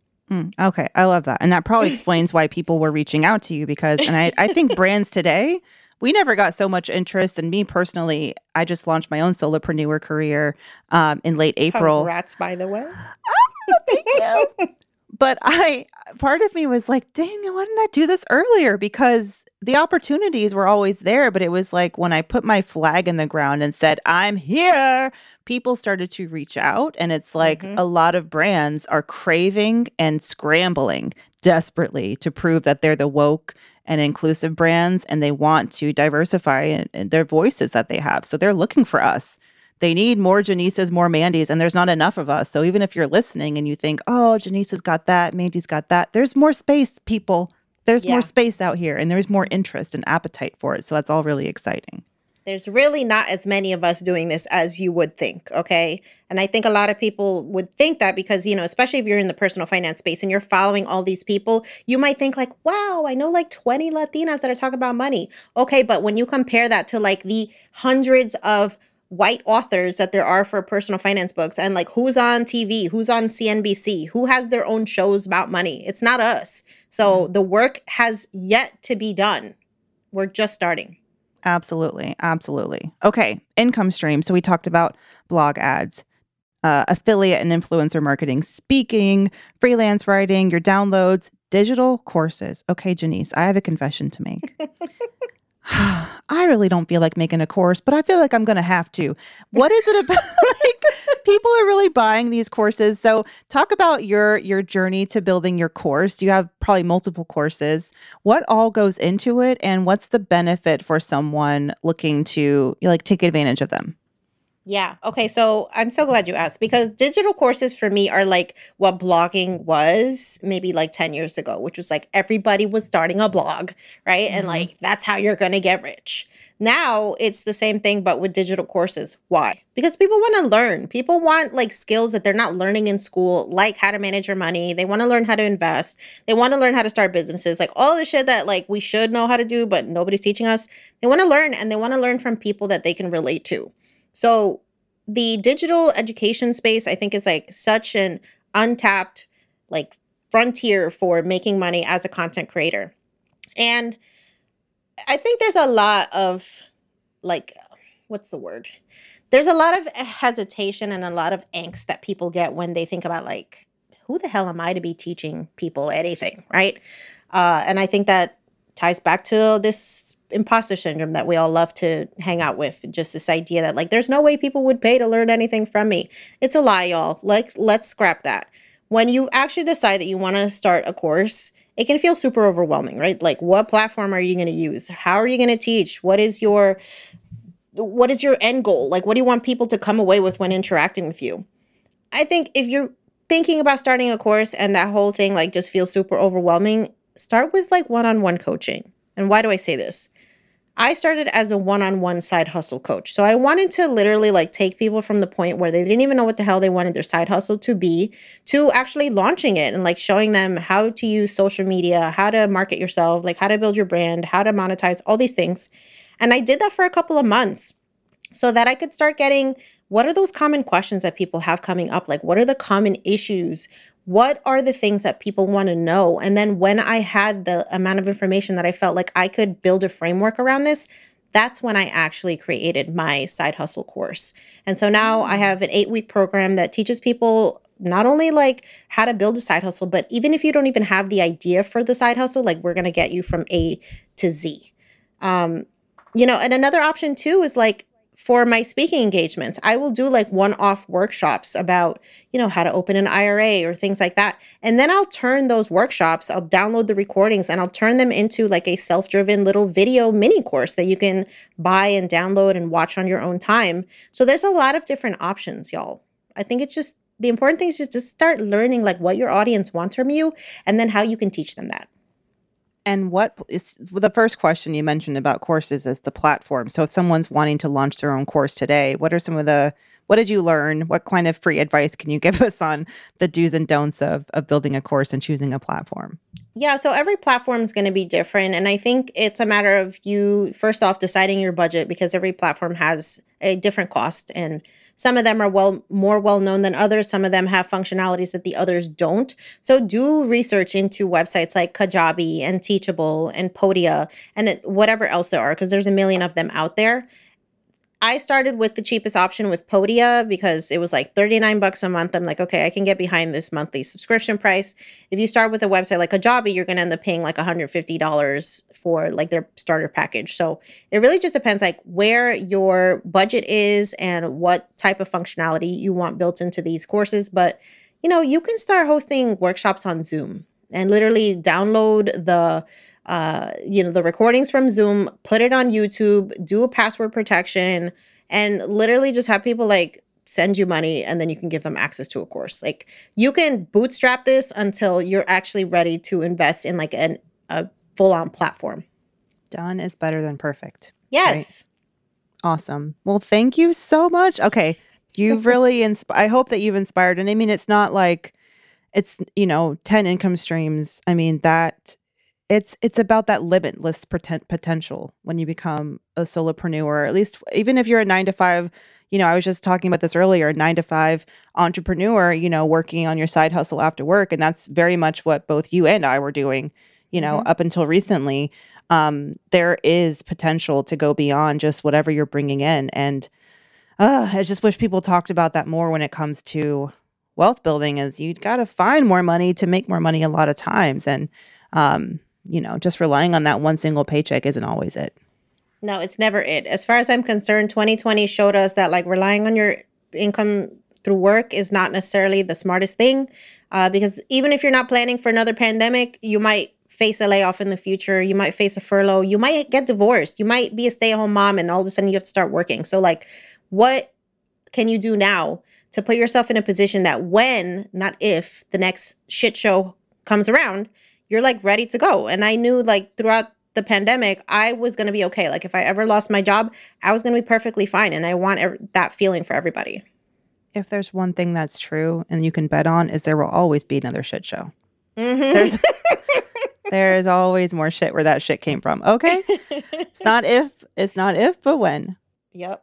Speaker 1: Okay. I love that. And that probably explains why people were reaching out to you and I think brands today, we never got so much interest. And me personally, I just launched my own solopreneur career in late April.
Speaker 2: Congrats, by the way.
Speaker 1: Oh, thank you. But part of me was like, dang, why didn't I do this earlier? Because the opportunities were always there. But it was like when I put my flag in the ground and said, I'm here, people started to reach out. And it's like a lot of brands are craving and scrambling desperately to prove that they're the woke and inclusive brands. And they want to diversify in their voices that they have. So they're looking for us. They need more Janices, more Mandys, and there's not enough of us. So even if you're listening and you think, oh, Janice's got that, Mandy's got that, there's more space, people. There's more space out here, and there's more interest and appetite for it. So that's all really exciting.
Speaker 2: There's really not as many of us doing this as you would think, okay? And I think a lot of people would think that because, especially if you're in the personal finance space and you're following all these people, you might think like, wow, I know like 20 Latinas that are talking about money. Okay, but when you compare that to like the hundreds of white authors that there are for personal finance books and like who's on TV, who's on CNBC, who has their own shows about money. It's not us. So the work has yet to be done. We're just starting.
Speaker 1: Absolutely. Absolutely. Okay. Income stream. So we talked about blog ads, affiliate and influencer marketing, speaking, freelance writing, your downloads, digital courses. Okay, Janice, I have a confession to make. I really don't feel like making a course, but I feel like I'm going to have to. What is it about? Like, people are really buying these courses. So talk about your journey to building your course. You have probably multiple courses. What all goes into it, and what's the benefit for someone looking to take advantage of them?
Speaker 2: Yeah. Okay. So I'm so glad you asked because digital courses for me are like what blogging was maybe like 10 years ago, which was like everybody was starting a blog, right? And
Speaker 1: Hmm.
Speaker 2: like that's how you're going to get rich. Now it's the same thing, but with digital courses. Why? Because people want to learn. People want like skills that they're not learning in school, like how to manage your money. They want to learn how to invest. They want to learn how to start businesses, like all the shit that like we should know how to do, but nobody's teaching us. They want to learn and they want to learn from people that they can relate to. So the digital education space, I think, is like such an untapped like frontier for making money as a content creator. And I think there's a lot of like, what's the word? There's a lot of hesitation and a lot of angst that people get when they think about like, who the hell am I to be teaching people anything, right? And I think that ties back to this imposter syndrome that we all love to hang out with. Just this idea that like, there's no way people would pay to learn anything from me. It's a lie, y'all. Let's scrap that. When you actually decide that you want to start a course, it can feel super overwhelming, right? Like, what platform are you going to use? How are you going to teach? What is your end goal? Like, what do you want people to come away with when interacting with you? I think if you're thinking about starting a course and that whole thing like just feels super overwhelming, start with like one-on-one coaching. And why do I say this? I started as a one-on-one side hustle coach. So I wanted to literally like take people from the point where they didn't even know what the hell they wanted their side hustle to be to actually launching it and like showing them how to use social media, how to market yourself, like how to build your brand, how to monetize, all these things. And I did that for a couple of months so that I could start getting what are those common questions that people have coming up? Like, what are the common issues? What are the things that people want to know? And then when I had the amount of information that I felt like I could build a framework around this, that's when I actually created my side hustle course. And so now I
Speaker 1: Mm.
Speaker 2: have an 8-week program that teaches people not only like how to build a side hustle, but even if you don't even have the idea for the side hustle, like we're going to get you from A to Z. Um, and another option too is like for my speaking engagements, I will do like one-off workshops about, how to open an IRA or things like that. And then I'll turn those workshops, I'll download the recordings and I'll turn them into like a self-driven little video mini course that you can buy and download and watch on your own time. So there's a lot of different options, y'all. I think it's just the important thing is just to start learning like what your audience wants from you and then how you can teach them that.
Speaker 1: And what is the first question you mentioned about courses is the platform. So if someone's wanting to launch their own course today, what did you learn? What kind of free advice can you give us on the do's and don'ts of building a course and choosing a platform?
Speaker 2: Yeah, so every platform is going to be different. And I think it's a matter of you, first off, deciding your budget because every platform has a different cost. And some of them are more well known than others. Some of them have functionalities that the others don't. So do research into websites like Kajabi and Teachable and Podia and whatever else there are, because there's a million of them out there. I started with the cheapest option with Podia because it was like 39 bucks a month. I'm like, okay, I can get behind this monthly subscription price. If you start with a website like Kajabi, you're going to end up paying like $150 for like their starter package. So it really just depends like where your budget is and what type of functionality you want built into these courses. But, you can start hosting workshops on Zoom and literally download the recordings from Zoom, put it on YouTube, do a password protection, and literally just have people like send you money and then you can give them access to a course. Like you can bootstrap this until you're actually ready to invest in like a full-on platform.
Speaker 1: Done is better than perfect. Right?
Speaker 2: Yes.
Speaker 1: Awesome. Well, thank you so much. Okay. You've really I hope that you've inspired. And I mean, it's not like it's, 10 income streams. I mean, that it's about that limitless potential when you become a solopreneur, at least even if you're a 9 to 5, I was just talking about this earlier, a 9 to 5 entrepreneur, working on your side hustle after work. And that's very much what both you and I were doing,
Speaker 2: Mhm.
Speaker 1: up until recently. There is potential to go beyond just whatever you're bringing in. And I just wish people talked about that more when it comes to wealth building is you got to find more money to make more money a lot of times. And, just relying on that one single paycheck isn't always it.
Speaker 2: No, it's never it. As far as I'm concerned, 2020 showed us that like relying on your income through work is not necessarily the smartest thing. Because even if you're not planning for another pandemic, you might face a layoff in the future. You might face a furlough. You might get divorced. You might be a stay-at-home mom and all of a sudden you have to start working. So like what can you do now to put yourself in a position that when, not if, the next shit show comes around, you're like ready to go. And I knew like throughout the pandemic, I was going to be okay. Like if I ever lost my job, I was going to be perfectly fine. And I want that feeling for everybody.
Speaker 1: If there's one thing that's true and you can bet on is there will always be another shit show.
Speaker 2: Mm-hmm.
Speaker 1: There's always more shit where that shit came from. Okay. It's not if, but when.
Speaker 2: Yep.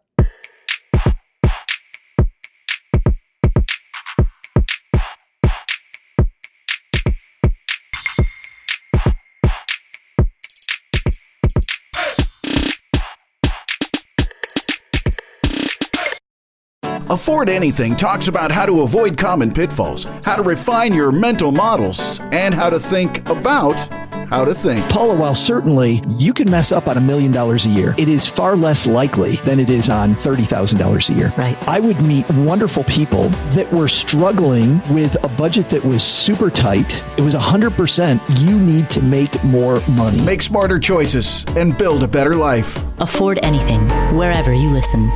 Speaker 3: Afford Anything talks about how to avoid common pitfalls, how to refine your mental models, and how to think about how to think.
Speaker 4: Paula, while certainly you can mess up on $1 million a year, it is far less likely than it is on $30,000 a year.
Speaker 5: Right.
Speaker 4: I would meet wonderful people that were struggling with a budget that was super tight. It was 100% you need to make more money.
Speaker 3: Make smarter choices and build a better life.
Speaker 5: Afford Anything, wherever you listen.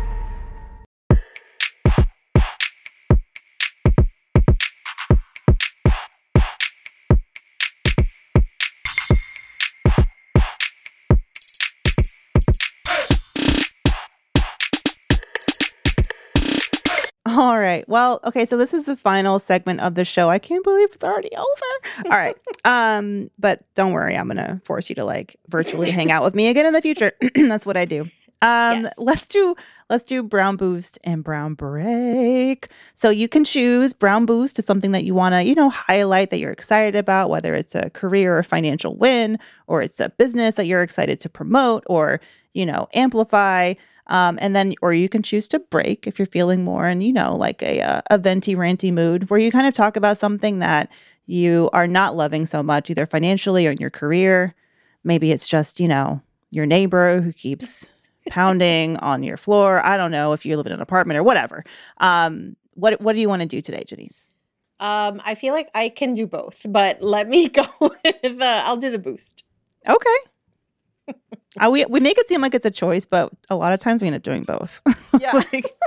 Speaker 1: All right. Well, okay. So this is the final segment of the show. I can't believe it's already over. All right. But don't worry. I'm going to force you to like virtually hang out with me again in the future. That's what I do.
Speaker 2: Yes.
Speaker 1: Let's do Brown Boost and Brown Break. So you can choose Brown Boost as something that you want to, highlight that you're excited about, whether it's a career or financial win, or it's a business that you're excited to promote or, amplify. And then, or you can choose to break if you're feeling more in, like a venti ranty mood where you kind of talk about something that you are not loving so much, either financially or in your career. Maybe it's just, your neighbor who keeps pounding on your floor. I don't know if you live in an apartment or whatever. What do you want to do today, Janice?
Speaker 2: I feel like I can do both, but let me go with, I'll do the boost.
Speaker 1: Okay. We make it seem like it's a choice, but a lot of times we end up doing both.
Speaker 2: Yeah.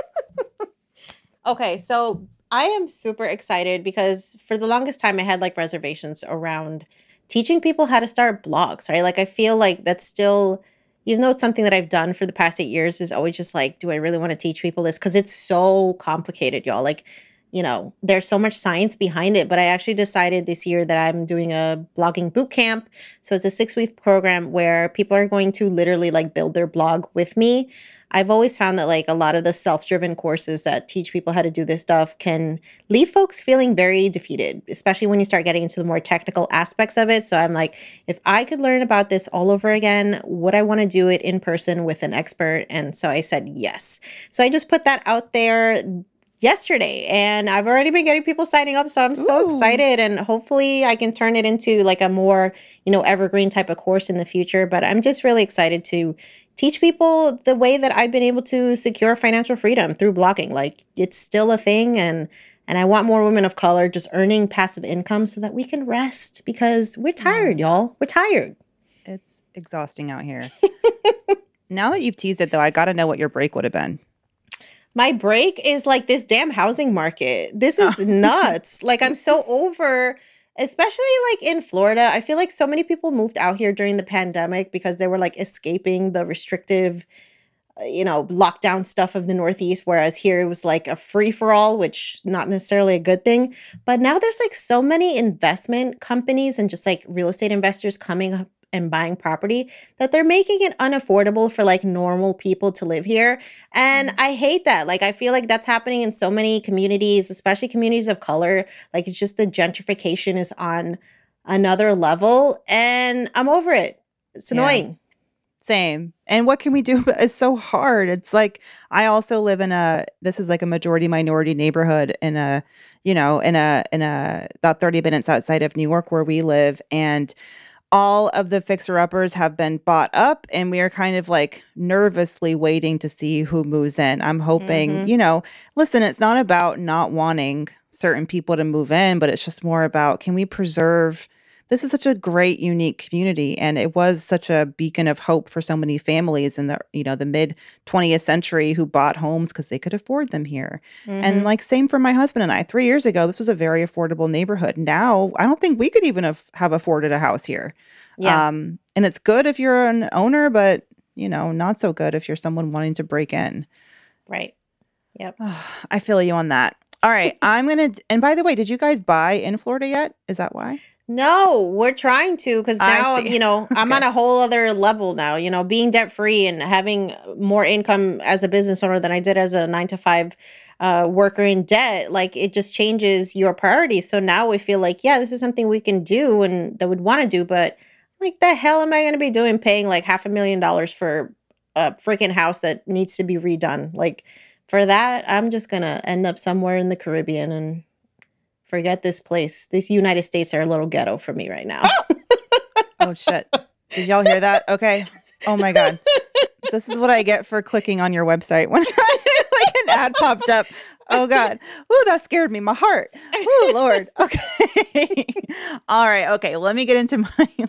Speaker 2: Okay, so I am super excited because for the longest time I had like reservations around teaching people how to start blogs, right? Like I feel like that's still, even though it's something that I've done for the past 8 years, is always just like, do I really want to teach people this? Because it's so complicated, y'all. Like, there's so much science behind it, but I actually decided this year that I'm doing a blogging boot camp. So it's a 6-week program where people are going to literally like build their blog with me. I've always found that like a lot of the self-driven courses that teach people how to do this stuff can leave folks feeling very defeated, especially when you start getting into the more technical aspects of it. So I'm like, if I could learn about this all over again, would I want to do it in person with an expert? And so I said yes. So I just put that out there yesterday and I've already been getting people signing up. So I'm so excited and hopefully I can turn it into like a more, evergreen type of course in the future. But I'm just really excited to teach people the way that I've been able to secure financial freedom through blogging. Like it's still a thing and I want more women of color just earning passive income so that we can rest because we're tired, y'all. We're tired.
Speaker 1: It's exhausting out here. Now that you've teased it though, I got to know what your break would have been.
Speaker 2: My break is like this damn housing market. This is nuts. Like I'm so over, especially like in Florida. I feel like so many people moved out here during the pandemic because they were like escaping the restrictive, lockdown stuff of the Northeast. Whereas here it was like a free for all, which not necessarily a good thing. But now there's like so many investment companies and just like real estate investors coming up and buying property that they're making it unaffordable for like normal people to live here. And I hate that. Like, I feel like that's happening in so many communities, especially communities of color. Like, it's just the gentrification is on another level and I'm over it. It's annoying.
Speaker 1: Same. And what can we do? It's so hard. It's like, I also live this is like a majority minority neighborhood in about 30 minutes outside of New York where we live. And all of the fixer-uppers have been bought up and we are kind of like nervously waiting to see who moves in. I'm hoping, listen, it's not about not wanting certain people to move in, but it's just more about, can we preserve this is such a great, unique community. And it was such a beacon of hope for so many families in the mid 20th century who bought homes because they could afford them here. And
Speaker 2: Hmm.
Speaker 1: like, same for my husband and I. 3 years ago, this was a very affordable neighborhood. Now, I don't think we could even have afforded a house here.
Speaker 2: Yeah.
Speaker 1: And it's good if you're an owner, but, not so good if you're someone wanting to break in.
Speaker 2: Right. Yep.
Speaker 1: I feel you on that. All right. And by the way, did you guys buy in Florida yet? Is that why?
Speaker 2: No, we're trying to because
Speaker 1: I
Speaker 2: now,
Speaker 1: see.
Speaker 2: I'm on
Speaker 1: Okay.
Speaker 2: a whole other level now, being debt free and having more income as a business owner than I did as a 9 to 5 worker in debt. Like it just changes your priorities. So now we feel like, yeah, this is something we can do and that we'd want to do. But like, the hell am I going to be doing paying like $500,000 for a freaking house that needs to be redone? Like for that, I'm just going to end up somewhere in the Caribbean and forget this place. These United States are a little ghetto for me right now.
Speaker 1: Oh, shit. Did y'all hear that? Okay. Oh, my God. This is what I get for clicking on your website when like an ad popped up. Oh, God. Ooh, that scared me. My heart. Ooh, Lord. Okay. All right. Okay. Let me get into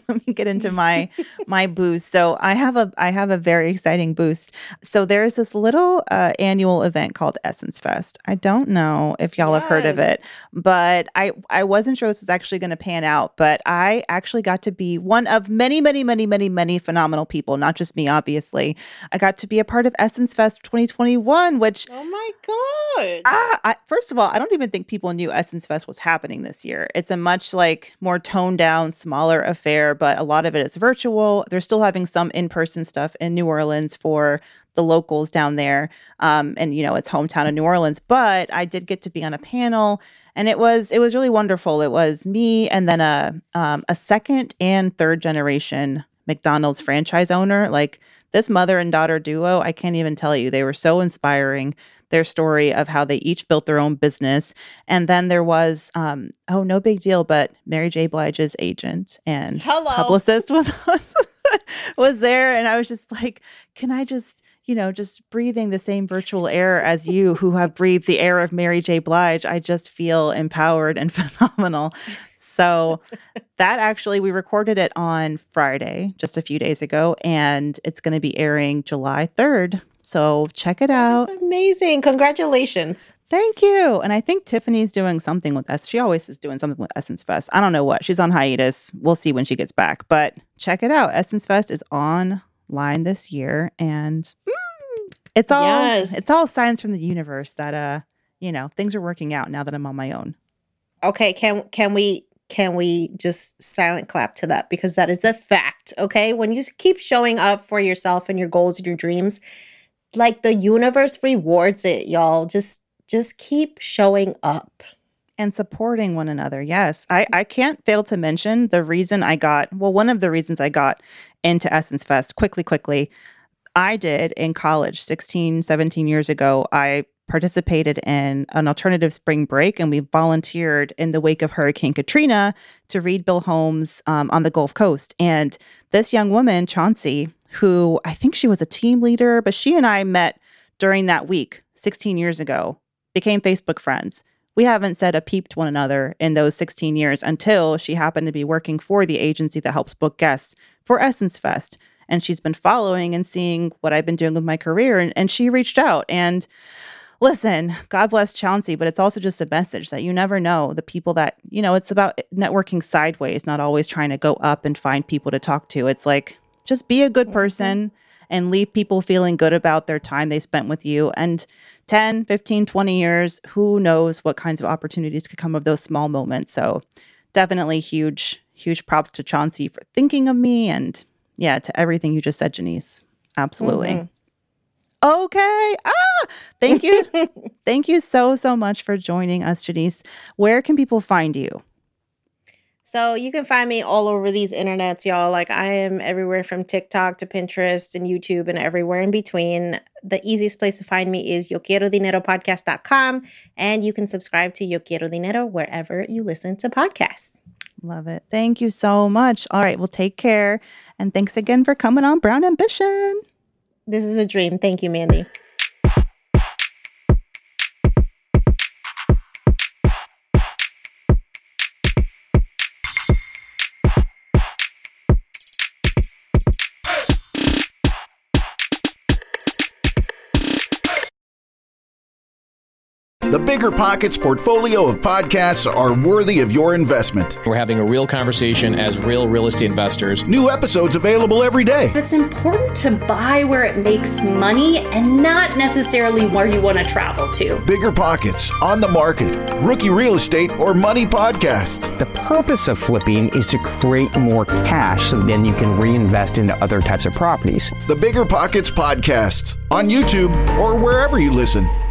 Speaker 1: my boost. So I have a very exciting boost. So there's this little annual event called Essence Fest. I don't know if y'all have heard of
Speaker 2: Yes.
Speaker 1: it, but I wasn't sure this was actually going to pan out, but I actually got to be one of many, many, many, many, many phenomenal people, not just me, obviously. I got to be a part of Essence Fest 2021, which
Speaker 2: Oh my God.
Speaker 1: first of all, I don't even think people knew Essence Fest was happening this year. It's a much like more toned down, smaller affair, but a lot of it is virtual. They're still having some in-person stuff in New Orleans for the locals down there. And it's hometown of New Orleans, but I did get to be on a panel and it was really wonderful. It was me and then a second and third generation McDonald's franchise owner. Like this mother and daughter duo, I can't even tell you. They were so inspiring, their story of how they each built their own business. And then there was, no big deal, but Mary J. Blige's agent and
Speaker 2: Hello.
Speaker 1: publicist was there. And I was just like, can I just breathing the same virtual air as you who have breathed the air of Mary J. Blige, I just feel empowered and phenomenal. So that actually, we recorded it on Friday, just a few days ago, and it's going to be airing July 3rd. So check it out.
Speaker 2: That's amazing. Congratulations.
Speaker 1: Thank you. And I think Tiffany's doing something with us. She always is doing something with Essence Fest. I don't know what. She's on hiatus. We'll see when she gets back. But check it out. Essence Fest is online this year, and it's all signs from the universe that things are working out now that I'm on my own.
Speaker 2: Okay, can we just silent clap to that because that is a fact, okay? When you keep showing up for yourself and your goals and your dreams, like the universe rewards it, y'all. Just keep showing up.
Speaker 1: And supporting one another. Yes. I can't fail to mention one of the reasons I got into Essence Fest quickly. I did in college 16, 17 years ago. I participated in an alternative spring break and we volunteered in the wake of Hurricane Katrina to rebuild homes on the Gulf Coast. And this young woman, Chauncey, who I think she was a team leader, but she and I met during that week 16 years ago, became Facebook friends. We haven't said a peep to one another in those 16 years until she happened to be working for the agency that helps book guests for Essence Fest. And she's been following and seeing what I've been doing with my career. And she reached out. And listen, God bless Chauncey, but it's also just a message that you never know the people that, it's about networking sideways, not always trying to go up and find people to talk to. It's like, just be a good person and leave people feeling good about their time they spent with you. And 10, 15, 20 years, who knows what kinds of opportunities could come of those small moments. So definitely huge props to Chauncey for thinking of me and to everything you just said, Janice. Absolutely.
Speaker 2: Mm-hmm.
Speaker 1: Okay. Thank you. Thank you so much for joining us, Janice. Where can people find you?
Speaker 2: So you can find me all over these internets, y'all. Like I am everywhere from TikTok to Pinterest and YouTube and everywhere in between. The easiest place to find me is YoQuieroDineroPodcast.com. And you can subscribe to Yo Quiero Dinero wherever you listen to podcasts.
Speaker 1: Love it. Thank you so much. All right. Well, take care. And thanks again for coming on Brown Ambition.
Speaker 2: This is a dream. Thank you, Mandy.
Speaker 3: The Bigger Pockets portfolio of podcasts are worthy of your investment.
Speaker 6: We're having a real conversation as real estate investors.
Speaker 3: New episodes available every day.
Speaker 7: It's important to buy where it makes money and not necessarily where you want to travel to.
Speaker 3: Bigger Pockets, On the Market, Rookie Real Estate, or Money Podcast.
Speaker 8: The purpose of flipping is to create more cash so then you can reinvest into other types of properties.
Speaker 3: The Bigger Pockets Podcast on YouTube or wherever you listen.